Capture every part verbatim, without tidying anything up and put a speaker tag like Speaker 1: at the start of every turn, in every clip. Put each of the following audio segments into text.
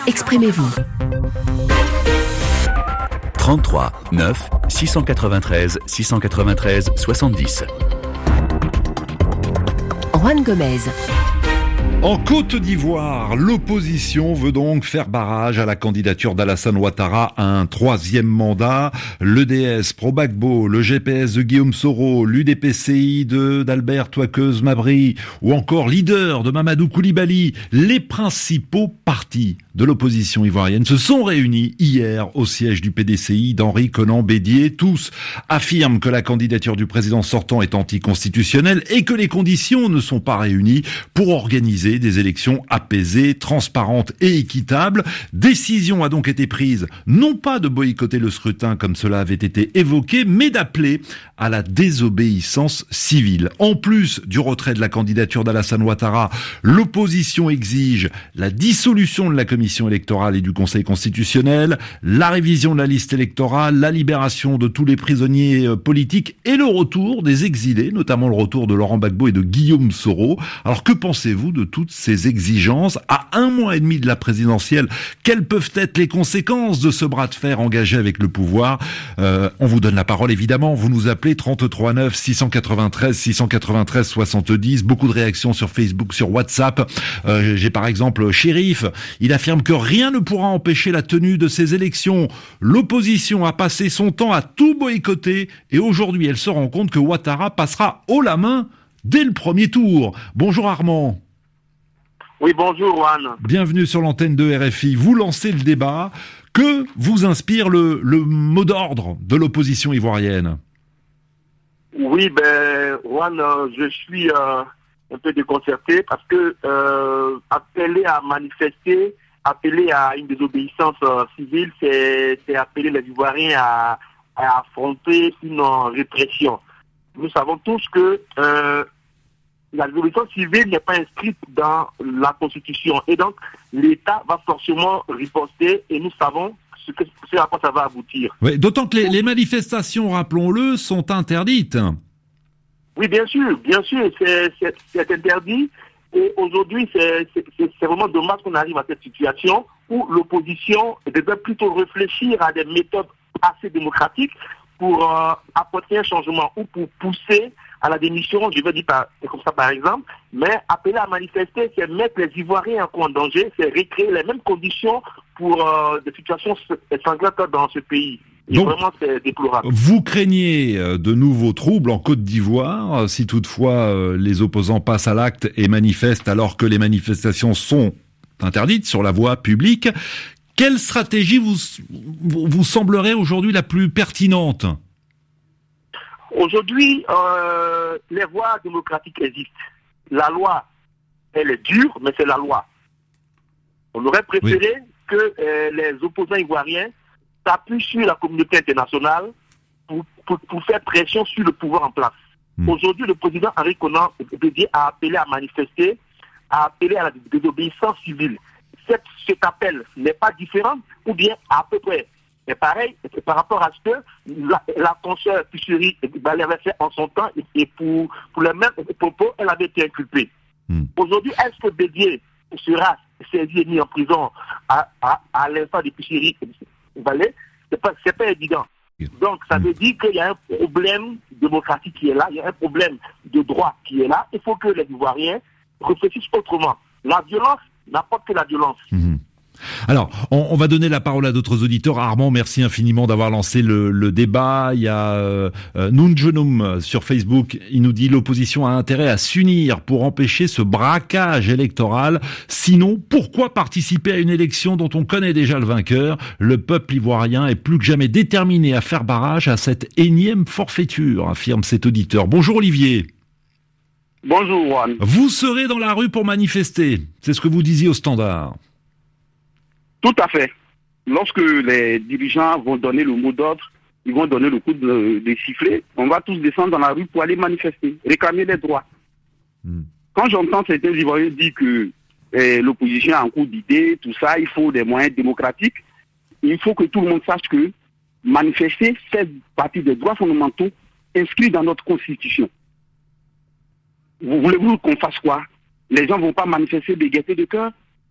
Speaker 1: exprimez-vous.
Speaker 2: trente-trois neuf six cent quatre-vingt-treize six cent quatre-vingt-treize soixante-dix.
Speaker 1: Juan Gomez.
Speaker 3: En Côte d'Ivoire, l'opposition veut donc faire barrage à la candidature d'Alassane Ouattara à un troisième mandat. L'E D S, Pro-Gbagbo, le G P S de Guillaume Soro, l'U D P C I de d'Albert Touakeuse Mabry ou encore leader de Mamadou Koulibaly, les principaux partis de l'opposition ivoirienne se sont réunis hier au siège du P D C I d'Henri Konan Bédier. Tous affirment que la candidature du président sortant est anticonstitutionnelle et que les conditions ne sont pas réunies pour organiser des élections apaisées, transparentes et équitables. Décision a donc été prise, non pas de boycotter le scrutin comme cela avait été évoqué, mais d'appeler à la désobéissance civile. En plus du retrait de la candidature d'Alassane Ouattara, l'opposition exige la dissolution de la commission électorale et du Conseil constitutionnel, la révision de la liste électorale, la libération de tous les prisonniers politiques et le retour des exilés, notamment le retour de Laurent Gbagbo et de Guillaume Soro. Alors que pensez-vous de toutes ces exigences à un mois et demi de la présidentielle? Quelles peuvent être les conséquences de ce bras de fer engagé avec le pouvoir? euh, On vous donne la parole évidemment, vous nous appelez trente-trois neuf six cent quatre-vingt-treize six cent quatre-vingt-treize soixante-dix. Beaucoup de réactions sur Facebook, sur WhatsApp. Euh, j'ai par exemple Chérif, il affirme que rien ne pourra empêcher la tenue de ces élections. L'opposition a passé son temps à tout boycotter et aujourd'hui elle se rend compte que Ouattara passera haut la main dès le premier tour. Bonjour Armand.
Speaker 4: Oui, bonjour Juan.
Speaker 3: Bienvenue sur l'antenne de R F I. Vous lancez le débat. Que vous inspire le, le mot d'ordre de l'opposition ivoirienne?
Speaker 4: Oui, ben Juan, euh, je suis euh, un peu déconcerté parce que euh, appeler à manifester, appeler à une désobéissance euh, civile, c'est, c'est appeler les Ivoiriens à, à affronter une répression. Nous savons tous que euh, la désobéissance civile n'est pas inscrite dans la Constitution. Et donc, l'État va forcément riposter et nous savons ce, que, ce à quoi ça va aboutir.
Speaker 3: Oui, d'autant que les, les manifestations, rappelons-le, sont interdites.
Speaker 4: Oui, bien sûr, bien sûr, c'est, c'est, c'est interdit. Et aujourd'hui, c'est, c'est, c'est vraiment dommage qu'on arrive à cette situation où l'opposition devait plutôt réfléchir à des méthodes assez démocratiques pour euh, apporter un changement ou pour pousser à la démission, je veux dire par, comme ça par exemple, mais appeler à manifester, c'est mettre les Ivoiriens en danger, c'est recréer les mêmes conditions pour euh, des situations sanglantes dans ce pays. Et donc, vraiment, c'est déplorable.
Speaker 3: Vous craignez de nouveaux troubles en Côte d'Ivoire, si toutefois les opposants passent à l'acte et manifestent alors que les manifestations sont interdites sur la voie publique. Quelle stratégie vous, vous, vous semblerait aujourd'hui la plus pertinente?
Speaker 4: Aujourd'hui, euh, les voies démocratiques existent. La loi, elle est dure, mais c'est la loi. On aurait préféré oui. que euh, les opposants ivoiriens s'appuient sur la communauté internationale pour, pour, pour faire pression sur le pouvoir en place. Mmh. Aujourd'hui, le président Henri Konan Bédier a appelé à manifester, a appelé à la désobéissance civile. Cette, cet appel n'est pas différent, ou bien à peu près. Mais pareil, c'est par rapport à ce que la, la consoeur Pucherie avait fait en son temps, et, et pour, pour les mêmes propos, elle avait été inculpée. Mmh. Aujourd'hui, est-ce que Bédier sera saisi et mis en prison à, à, à l'instant de Pucherie Valais? C'est pas, c'est pas évident. Donc, ça veut dire qu'il y a un problème démocratique qui est là, il y a un problème de droit qui est là. Il faut que les Ivoiriens réfléchissent autrement. La violence n'apporte que la violence. Mmh.
Speaker 3: Alors, on, on va donner la parole à d'autres auditeurs. Armand, merci infiniment d'avoir lancé le, le débat. Il y a euh, Nunjonum sur Facebook. Il nous dit l'opposition a intérêt à s'unir pour empêcher ce braquage électoral. Sinon, pourquoi participer à une élection dont on connaît déjà le vainqueur? Le peuple ivoirien est plus que jamais déterminé à faire barrage à cette énième forfaiture, affirme cet auditeur. Bonjour Olivier.
Speaker 4: Bonjour Juan.
Speaker 3: Vous serez dans la rue pour manifester. C'est ce que vous disiez au Standard.
Speaker 5: Tout à fait. Lorsque les dirigeants vont donner le mot d'ordre, ils vont donner le coup de, de sifflet, on va tous descendre dans la rue pour aller manifester, réclamer les droits. Mmh. Quand j'entends certains Ivoiriens dire que eh, l'opposition a un coup d'idée, tout ça, il faut des moyens démocratiques, il faut que tout le monde sache que manifester fait partie des droits fondamentaux inscrits dans notre Constitution. Vous voulez-vous qu'on fasse quoi? Les gens ne vont pas manifester de gaieté de cœur?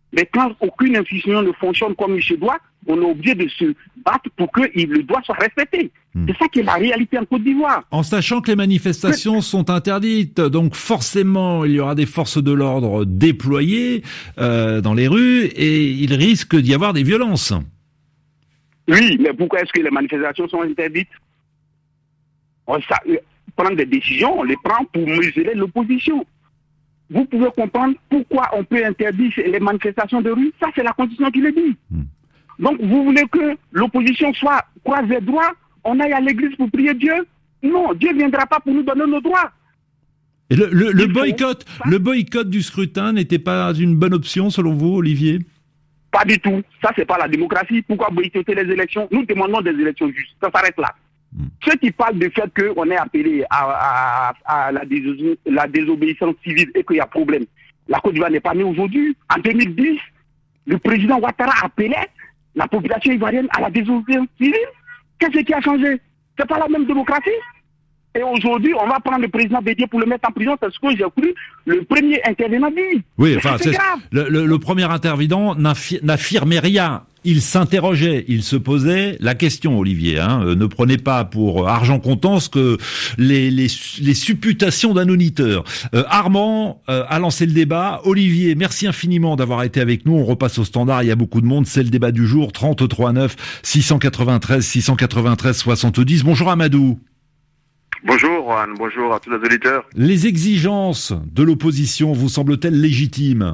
Speaker 5: Mais quand aucune institution ne fonctionne comme il se doit, on est obligé de se battre pour que le droit soit respecté. Mmh. C'est ça qui est la réalité en Côte d'Ivoire.
Speaker 3: En sachant que les manifestations Mais... sont interdites, donc forcément il y aura des forces de l'ordre déployées euh, dans les rues et il risque d'y avoir des violences.
Speaker 5: Oui, mais pourquoi est-ce que les manifestations sont interdites? On, ça, prendre des décisions, on les prend pour mesurer l'opposition. Vous pouvez comprendre pourquoi on peut interdire les manifestations de rue. Ça, c'est la Constitution qui le dit. Mmh. Donc, vous voulez que l'opposition soit croisée droit, on aille à l'église pour prier Dieu? Non, Dieu ne viendra pas pour nous donner nos droits.
Speaker 3: Et le, le, le boycott, le boycott du scrutin n'était pas une bonne option, selon vous, Olivier?
Speaker 5: Pas du tout. Ça, c'est pas la démocratie. Pourquoi boycotter les élections? Nous demandons des élections justes. Ça s'arrête là. Mmh. Ceux qui parlent du fait qu'on est appelé à, à, à la, déso- la désobéissance civile et qu'il y a problème, la Côte d'Ivoire n'est pas née aujourd'hui. En deux mille dix, le président Ouattara appelait la population ivoirienne à la désobéissance civile. Qu'est-ce qui a changé? C'est pas la même démocratie. Et aujourd'hui, on va prendre le président Bédié pour le mettre en prison. C'est ce que j'ai cru le premier intervenant dit.
Speaker 3: Oui, enfin, c'est, c'est grave. Le, le, le premier intervenant n'affi- n'affirmait rien. Il s'interrogeait, il se posait la question, Olivier. Hein, ne prenez pas pour argent comptant ce que les, les, les supputations d'un auditeur. Euh, Armand euh, a lancé le débat. Olivier, merci infiniment d'avoir été avec nous. On repasse au standard. Il y a beaucoup de monde. C'est le débat du jour. trente-trois neuf six cent quatre-vingt-treize six cent quatre-vingt-treize soixante-dix. Bonjour Amadou.
Speaker 1: Bonjour Juan, bonjour à tous les auditeurs.
Speaker 3: Les exigences de l'opposition vous semblent-elles légitimes?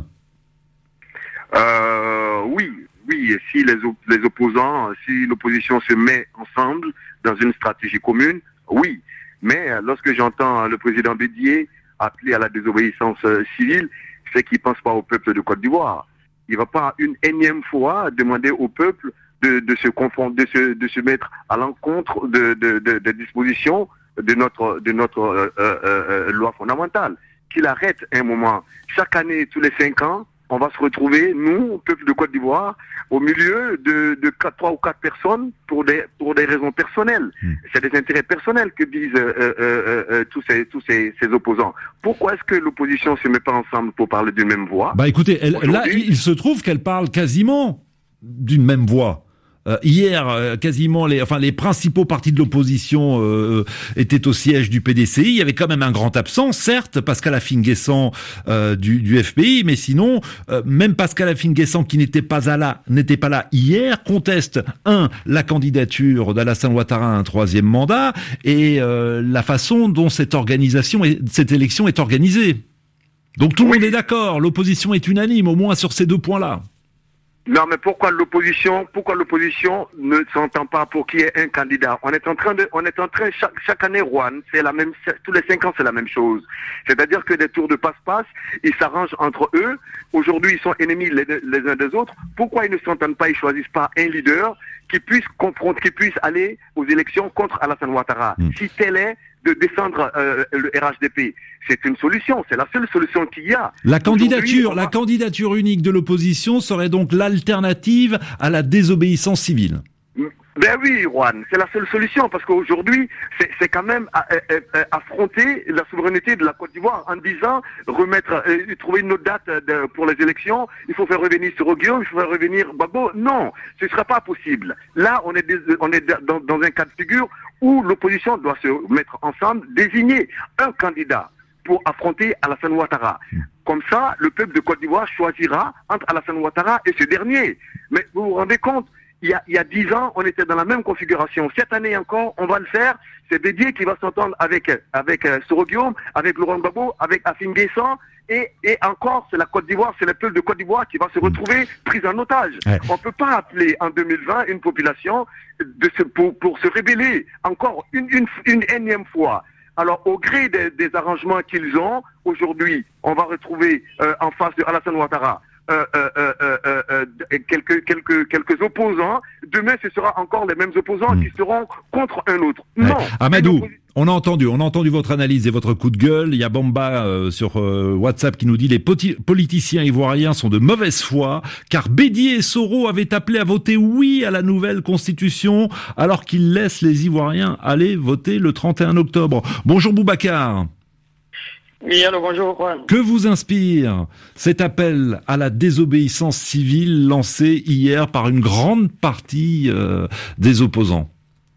Speaker 1: euh, Oui, oui. Si les, op- les opposants, si l'opposition se met ensemble dans une stratégie commune, oui. Mais lorsque j'entends le président Bédié appeler à la désobéissance civile, c'est qu'il pense pas au peuple de Côte d'Ivoire. Il va pas une énième fois demander au peuple de, de se confondre, de se, de se mettre à l'encontre de, de, de, de dispositions de notre de notre euh, euh, euh, loi fondamentale, qu'il arrête un moment. Chaque année, tous les cinq ans, on va se retrouver, nous, peuple de Côte d'Ivoire, au milieu de, de quatre, trois ou quatre personnes pour des pour des raisons personnelles. Mmh. C'est des intérêts personnels que disent euh, euh, euh, tous ces tous ces, ces opposants. Pourquoi est-ce que l'opposition se met pas ensemble pour parler d'une même voix?
Speaker 3: Bah écoutez, elle, là, il se trouve qu'elle parle quasiment d'une même voix. Euh, hier, euh, quasiment les, enfin les principaux partis de l'opposition euh, étaient au siège du P D C I. Il y avait quand même un grand absent, certes, Pascal Afin-Guessant euh, du, du F P I, mais sinon, euh, même Pascal Afin-Guessant qui n'était pas à là, n'était pas là hier, conteste un la candidature d'Alassane Ouattara à un troisième mandat et euh, la façon dont cette organisation, et cette élection est organisée. Donc tout le oui. monde est d'accord, l'opposition est unanime, au moins sur ces deux points-là.
Speaker 1: Non, mais pourquoi l'opposition, pourquoi l'opposition ne s'entend pas pour qu'il y ait un candidat? On est en train de, on est en train, chaque, chaque année, Juan, c'est la même, tous les cinq ans, c'est la même chose. C'est-à-dire que des tours de passe-passe, ils s'arrangent entre eux. Aujourd'hui, ils sont ennemis les, les uns des autres. Pourquoi ils ne s'entendent pas, ils choisissent pas un leader qui puisse confronter, qui puisse aller aux élections contre Alassane Ouattara? Mmh. Si tel est de descendre euh, le R H D P, c'est une solution, c'est la seule solution qu'il y a.
Speaker 3: La candidature, va... la candidature unique de l'opposition serait donc l'alternative à la désobéissance civile.
Speaker 1: Ben oui, Juan, c'est la seule solution, parce qu'aujourd'hui, c'est, c'est quand même à, à, à affronter la souveraineté de la Côte d'Ivoire en disant, remettre, euh, trouver une autre date de, pour les élections, il faut faire revenir Soro-Guillaume, il faut faire revenir Gbagbo. Non, ce ne sera pas possible. Là, on est, des, on est dans, dans un cas de figure où l'opposition doit se mettre ensemble, désigner un candidat pour affronter Alassane Ouattara. Comme ça, le peuple de Côte d'Ivoire choisira entre Alassane Ouattara et ce dernier. Mais vous vous rendez compte, il y a, il y a dix ans, on était dans la même configuration. Cette année encore, on va le faire. C'est Bédié qui va s'entendre avec, avec euh, Soro-Guillaume, avec Laurent Gbagbo, avec Afin-Guessant. Et, et encore, c'est la Côte d'Ivoire, c'est le peuple de Côte d'Ivoire qui va se retrouver pris en otage. Ouais. On ne peut pas appeler en deux mille vingt une population de se, pour, pour se rébeller encore une, une, une énième fois. Alors, au gré des, des arrangements qu'ils ont, aujourd'hui, on va retrouver euh, en face de Alassane Ouattara euh, euh, euh, euh, euh, quelques, quelques, quelques opposants. Demain, ce sera encore les mêmes opposants mmh. qui seront contre un autre.
Speaker 3: Ouais.
Speaker 1: Non.
Speaker 3: Amadou, opposi- on a entendu, on a entendu votre analyse et votre coup de gueule. Il y a Bamba euh, sur euh, WhatsApp qui nous dit les poti- politiciens ivoiriens sont de mauvaise foi, car Bédié et Soro avaient appelé à voter oui à la nouvelle constitution, alors qu'ils laissent les Ivoiriens aller voter le trente et un octobre. Bonjour Boubacar.
Speaker 6: Oui, alors bonjour Juan.
Speaker 3: Que vous inspire cet appel à la désobéissance civile lancé hier par une grande partie euh, des opposants?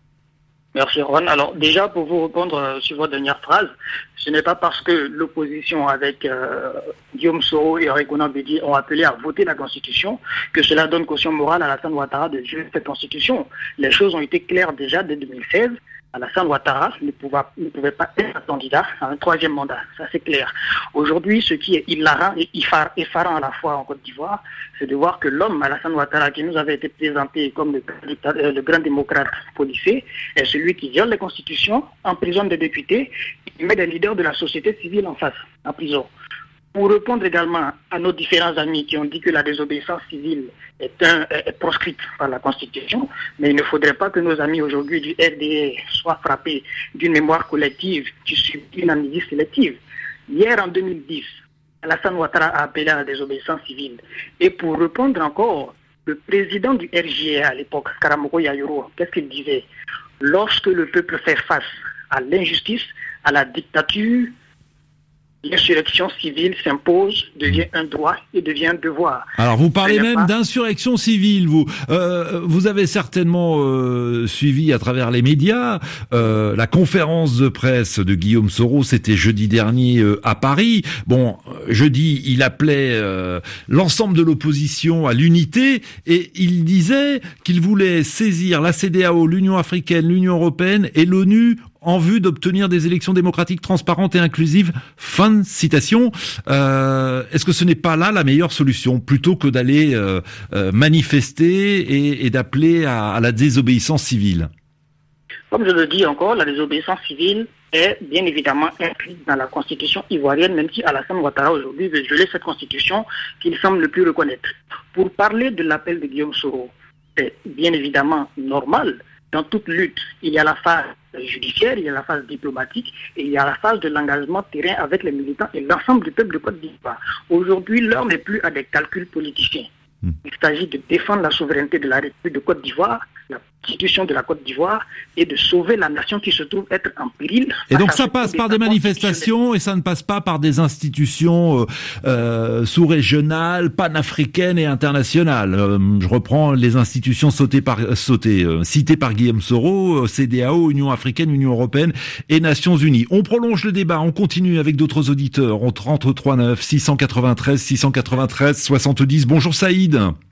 Speaker 6: Merci Juan. Alors déjà pour vous répondre euh, sur votre dernière phrase, ce n'est pas parce que l'opposition avec euh, Guillaume Soro et Arigona Bédié ont appelé à voter la Constitution que cela donne caution morale à Alassane Ouattara de jouer cette Constitution. Les choses ont été claires déjà dès deux mille seize. Alassane Ouattara ne pouvait, ne pouvait pas être candidat à un troisième mandat, ça c'est clair. Aujourd'hui, ce qui est hilarant et effarant à la fois en Côte d'Ivoire, c'est de voir que l'homme Alassane Ouattara, qui nous avait été présenté comme le, le grand démocrate policier, est celui qui viole les constitutions, emprisonne des députés, et met des leaders de la société civile en face, en prison. Pour répondre également à nos différents amis qui ont dit que la désobéissance civile est, un, est proscrite par la Constitution, mais il ne faudrait pas que nos amis aujourd'hui du R D R soient frappés d'une mémoire collective qui subit une amnésie sélective. Hier, en deux mille dix, Alassane Ouattara a appelé à la désobéissance civile. Et pour répondre encore, le président du R J A à l'époque, Karamoko Yayoro, qu'est-ce qu'il disait? Lorsque le peuple fait face à l'injustice, à la dictature, l'insurrection civile s'impose, devient un droit et devient un devoir.
Speaker 3: Alors vous parlez même
Speaker 6: pas...
Speaker 3: d'insurrection civile, vous. Euh, vous avez certainement euh, suivi à travers les médias euh, la conférence de presse de Guillaume Soro, c'était jeudi dernier euh, à Paris. Bon, jeudi, il appelait euh, l'ensemble de l'opposition à l'unité et il disait qu'il voulait saisir la C D A O, l'Union africaine, l'Union européenne et l'ONU en vue d'obtenir des élections démocratiques transparentes et inclusives. Fin de citation. Euh, est-ce que ce n'est pas là la meilleure solution, plutôt que d'aller euh, euh, manifester et, et d'appeler à, à la désobéissance civile?
Speaker 6: Comme je le dis encore, la désobéissance civile est bien évidemment incluse dans la constitution ivoirienne, même si Alassane Ouattara aujourd'hui veut geler cette constitution qu'il semble ne plus reconnaître. Pour parler de l'appel de Guillaume Soro, c'est bien évidemment normal. Dans toute lutte, il y a la phase judiciaire, il y a la phase diplomatique et il y a la phase de l'engagement terrain avec les militants et l'ensemble du peuple de Côte d'Ivoire. Aujourd'hui, l'heure n'est plus à des calculs politiciens. Il s'agit de défendre la souveraineté de la République de Côte d'Ivoire, la constitution de la Côte d'Ivoire et de sauver la nation qui se trouve être en péril.
Speaker 3: Et donc ça passe par des manifestations et ça ne passe pas par des institutions euh, euh, sous-régionales, panafricaines et internationales. Euh, je reprends les institutions sautées par, sautées, euh, citées par Guillaume Soro, C D A O, Union africaine, Union européenne et Nations unies. On prolonge le débat, on continue avec d'autres auditeurs. On trente-trois neuf six cent quatre-vingt-treize six cent quatre-vingt-treize soixante-dix. Bonjour Saïd.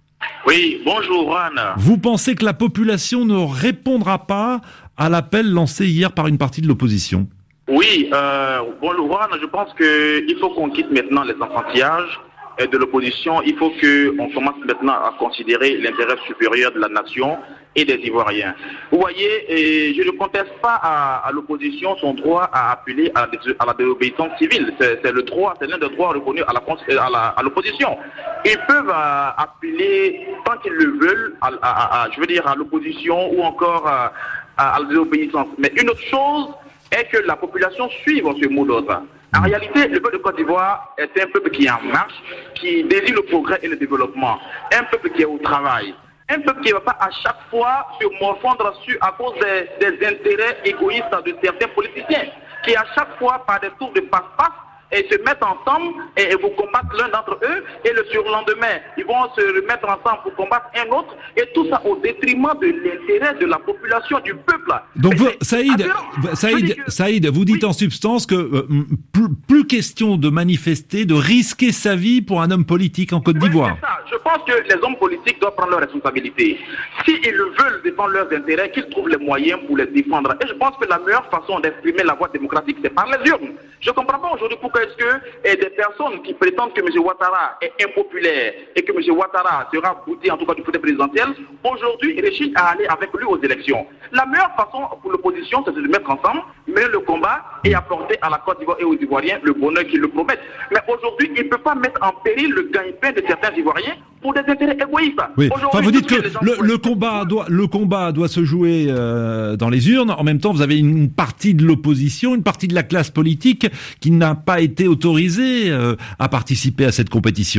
Speaker 7: Oui, bonjour Juan.
Speaker 3: Vous pensez que la population ne répondra pas à l'appel lancé hier par une partie de l'opposition?
Speaker 7: Oui, euh, bonjour Juan, je pense qu'il faut qu'on quitte maintenant les enfantillages de l'opposition. Il faut qu'on commence maintenant à considérer l'intérêt supérieur de la nation et des Ivoiriens. Vous voyez, et je ne conteste pas à, à l'opposition son droit à appeler à, à la désobéissance civile. C'est le droit, c'est l'un des droits reconnus à l'opposition. Ils peuvent euh, appeler, tant qu'ils le veulent, à, à, à, je veux dire à l'opposition ou encore à, à, à la désobéissance. Mais une autre chose est que la population suive ce mot d'ordre. En réalité, le peuple de Côte d'Ivoire est un peuple qui est en marche, qui désire le progrès et le développement. Un peuple qui est au travail. Un peuple qui ne va pas à chaque fois se morfondre dessus à cause des, des intérêts égoïstes de certains politiciens, qui à chaque fois, par des tours de passe-passe, et se mettent ensemble et, et vous combattre l'un d'entre eux, et le surlendemain, ils vont se remettre ensemble pour combattre un autre, et tout ça au détriment de l'intérêt de la population, du peuple.
Speaker 3: Donc, vous, Saïd, Saïd, que... Saïd, vous dites oui. en substance que euh, plus, plus question de manifester, de risquer sa vie pour un homme politique en Côte d'Ivoire.
Speaker 7: Oui, c'est ça. Je pense que les hommes politiques doivent prendre leurs responsabilités. S'ils veulent défendre leurs intérêts, qu'ils trouvent les moyens pour les défendre. Et je pense que la meilleure façon d'exprimer la voix démocratique, c'est par les urnes. Je ne comprends pas aujourd'hui pourquoi est-ce que eh, des personnes qui prétendent que M. Ouattara est impopulaire et que M. Ouattara sera bouté en tout cas du côté présidentiel, aujourd'hui réussissent à aller avec lui aux élections. La meilleure façon pour l'opposition, c'est de se mettre ensemble, mener le combat et apporter à la Côte d'Ivoire et aux Ivoiriens le bonheur qu'ils le promettent. Mais aujourd'hui, il ne peut pas mettre en péril le gagne-pain de certains Ivoiriens pour des intérêts égoïstes.
Speaker 3: Oui. Enfin, vous dites que le, le combat doit, le combat doit se jouer euh, dans les urnes. En même temps, vous avez une partie de l'opposition, une partie de la classe politique qui n'a pas été autorisée euh, à participer à cette compétition.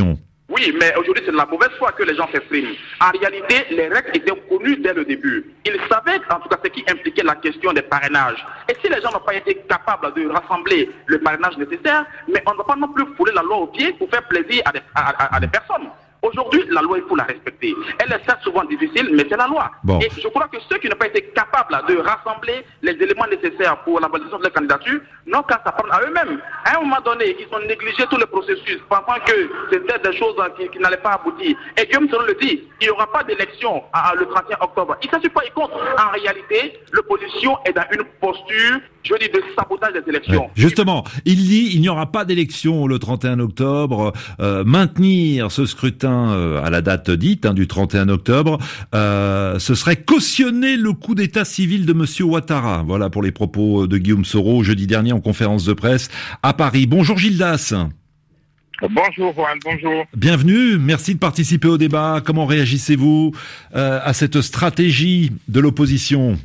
Speaker 7: Oui, mais aujourd'hui, c'est de la mauvaise foi que les gens s'expriment. En réalité, les règles étaient connues dès le début. Ils savaient, en tout cas, ce qui impliquait la question des parrainages. Et si les gens n'ont pas été capables de rassembler le parrainage nécessaire, mais on ne va pas non plus fouler la loi au pied pour faire plaisir à des, à, à, à des personnes. Aujourd'hui, la loi, il faut la respecter. Elle est certes souvent difficile, mais c'est la loi. Bon. Et je crois que ceux qui n'ont pas été capables de rassembler les éléments nécessaires pour la validation de leur candidature n'ont qu'à s'apprendre à eux-mêmes. À un moment donné, ils ont négligé tout le processus, pensant que c'était des choses qui, qui n'allaient pas aboutir. Et Guillaume Soro le dit, il n'y aura pas d'élection le trente et un octobre. Il ne s'agit pas y compte. En réalité, l'opposition est dans une posture, je dis, de sabotage des élections.
Speaker 3: Ouais. Justement, il dit il n'y aura pas d'élection le trente et un octobre. Euh, maintenir ce scrutin à la date dite, hein, du trente et un octobre, euh, ce serait cautionner le coup d'état civil de Monsieur Ouattara. Voilà pour les propos de Guillaume Soro jeudi dernier en conférence de presse à Paris. Bonjour Gildas.
Speaker 8: Bonjour Juan, bonjour.
Speaker 3: Bienvenue, merci de participer au débat. Comment réagissez-vous euh, à cette stratégie de l'opposition?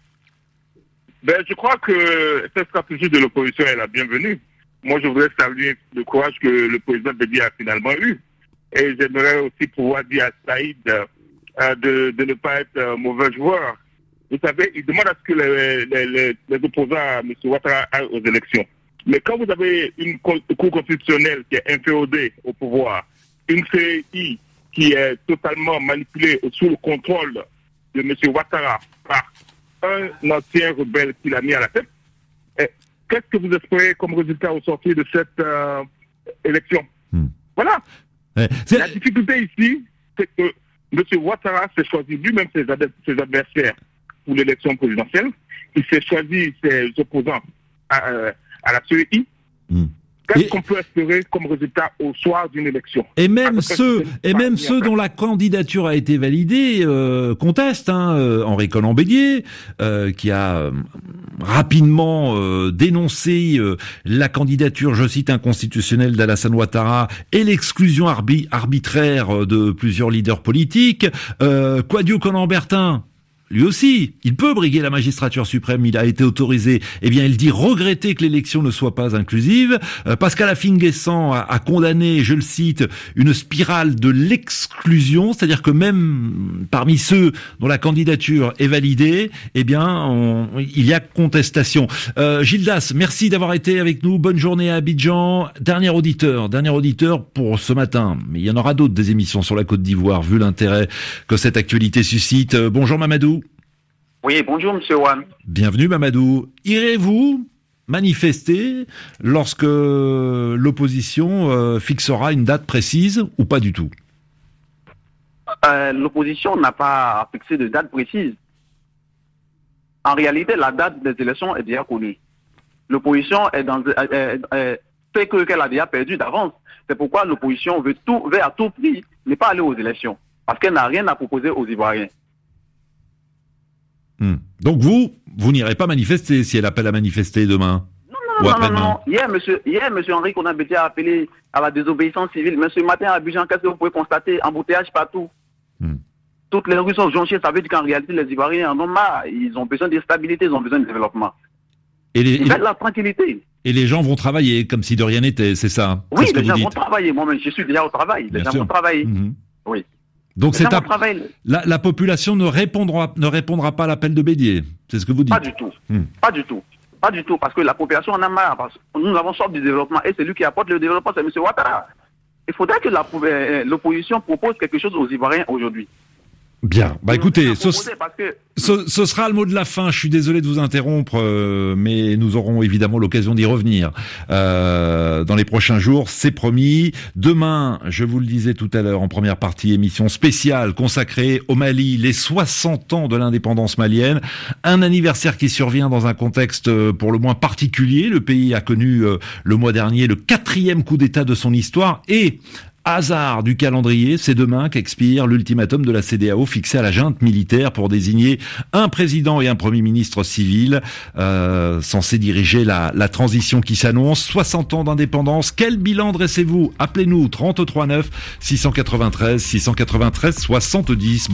Speaker 8: Ben, je crois que cette stratégie de l'opposition est la bienvenue. Moi, je voudrais saluer le courage que le président Bédié a finalement eu. Et j'aimerais aussi pouvoir dire à Saïd euh, de, de ne pas être un mauvais joueur. Vous savez, il demande à ce que les, les, les, les opposants à M. Ouattara aillent aux élections. Mais quand vous avez une cour constitutionnelle qui est inféodée au pouvoir, une C I qui est totalement manipulée sous le contrôle de M. Ouattara par un ancien rebelle qui l'a mis à la tête, qu'est-ce que vous espérez comme résultat au sortir de cette euh, élection? hmm. Voilà. Ouais, la difficulté ici, c'est que M. Ouattara s'est choisi lui-même ses, ad ses adversaires pour l'élection présidentielle. Il s'est choisi ses opposants à, euh, à la C E I. Mmh. Qu'est-ce qu'on peut espérer comme résultat au soir d'une élection?
Speaker 3: Et même ceux, et même ceux dont la candidature a été validée euh, contestent. Hein, euh, Henri Collant-Bédier, euh, qui a euh, rapidement euh, dénoncé euh, la candidature, je cite, inconstitutionnelle d'Alassane Ouattara et l'exclusion arbi arbitraire de plusieurs leaders politiques. Euh, Kouadio Collant-Bertin, lui aussi, il peut briguer la magistrature suprême, il a été autorisé. Eh bien, il dit regretter que l'élection ne soit pas inclusive. Euh, Pascal Affinguessan a, a condamné, je le cite, une spirale de l'exclusion, c'est-à-dire que même parmi ceux dont la candidature est validée, eh bien, on, il y a contestation. Euh, Gildas, merci d'avoir été avec nous. Bonne journée à Abidjan. Dernier auditeur, dernier auditeur pour ce matin. Mais il y en aura d'autres des émissions sur la Côte d'Ivoire, vu l'intérêt que cette actualité suscite. Euh, bonjour Mamadou.
Speaker 9: Oui, bonjour Monsieur Wan.
Speaker 3: Bienvenue Mamadou. Irez-vous manifester lorsque l'opposition euh, fixera une date précise ou pas du tout?
Speaker 9: euh, L'opposition n'a pas fixé de date précise. En réalité, la date des élections est déjà connue. L'opposition est dans euh, euh, fait que qu'elle a déjà perdu d'avance. C'est pourquoi l'opposition veut tout, veut à tout prix ne pas aller aux élections, parce qu'elle n'a rien à proposer aux Ivoiriens.
Speaker 3: Hmm. Donc vous, vous n'irez pas manifester si elle appelle à manifester demain?
Speaker 9: Non, non, non, non, non. Hier, monsieur, hier, monsieur Henri Collant-Bédié a appelé à la désobéissance civile. Mais ce matin, à Abidjan, qu'est-ce que vous pouvez constater? Embouteillage partout. Hmm. Toutes les rues sont jonchées. Ça veut dire qu'en réalité, les Ivoiriens en ont marre. Ils ont besoin de stabilité, ils ont besoin de développement.
Speaker 3: Et les,
Speaker 9: ils veulent la tranquillité.
Speaker 3: Et les gens vont travailler comme si de rien n'était, c'est ça?
Speaker 9: Oui,
Speaker 3: les
Speaker 9: gens vont travailler. Moi-même, je suis déjà au travail. Les gens vont travailler.
Speaker 3: Mmh.
Speaker 9: Oui.
Speaker 3: Donc c'est la, la population ne répondra ne répondra pas à l'appel de Bédié, c'est ce que vous dites?
Speaker 9: Pas du tout, hmm. pas du tout, pas du tout, parce que la population en a marre. Parce que nous avons sorti du développement et c'est lui qui apporte le développement, c'est M. Ouattara. Il faudrait que l'opposition propose quelque chose aux Ivoiriens aujourd'hui.
Speaker 3: Bien, bah écoutez, ce, que... ce, ce sera le mot de la fin. Je suis désolé de vous interrompre, euh, mais nous aurons évidemment l'occasion d'y revenir euh, dans les prochains jours, c'est promis. Demain, je vous le disais tout à l'heure en première partie, émission spéciale consacrée au Mali, les soixante ans de l'indépendance malienne, un anniversaire qui survient dans un contexte pour le moins particulier. Le pays a connu euh, le mois dernier le quatrième coup d'État de son histoire et hasard du calendrier, c'est demain qu'expire l'ultimatum de la C D A O fixé à la junte militaire pour désigner un président et un premier ministre civil euh, censé diriger la, la transition qui s'annonce. soixante ans d'indépendance, quel bilan dressez-vous? Appelez-nous trente-trois neuf six cent quatre-vingt-treize six cent quatre-vingt-treize soixante-dix.